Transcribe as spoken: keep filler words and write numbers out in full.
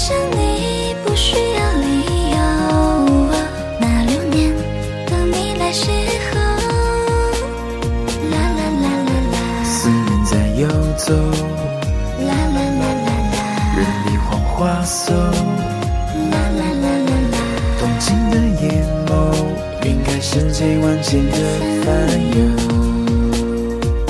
上你不需要理由，那流年等你来邂逅。啦啦啦啦啦， 思念在游走， 啦啦啦啦啦， 人比黄花瘦， 啦啦啦啦啦， 动情的眼眸，晕开世界万千个